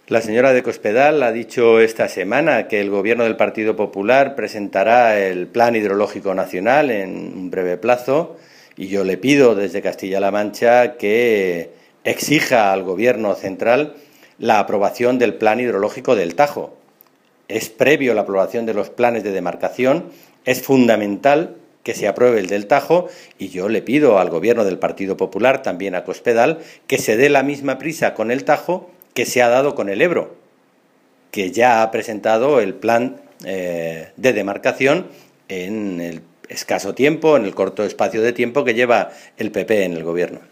La señora de Cospedal ha dicho esta semana que el Gobierno del Partido Popular presentará el Plan Hidrológico Nacional en un breve plazo y yo le pido desde Castilla-La Mancha que exija al Gobierno central la aprobación del Plan Hidrológico del Tajo. Es previo la aprobación de los planes de demarcación, es fundamental que se apruebe el del Tajo y yo le pido al Gobierno del Partido Popular, también a Cospedal, que se dé la misma prisa con el Tajo que se ha dado con el Ebro, que ya ha presentado el plan de demarcación en el escaso tiempo, en el corto espacio de tiempo que lleva el PP en el Gobierno.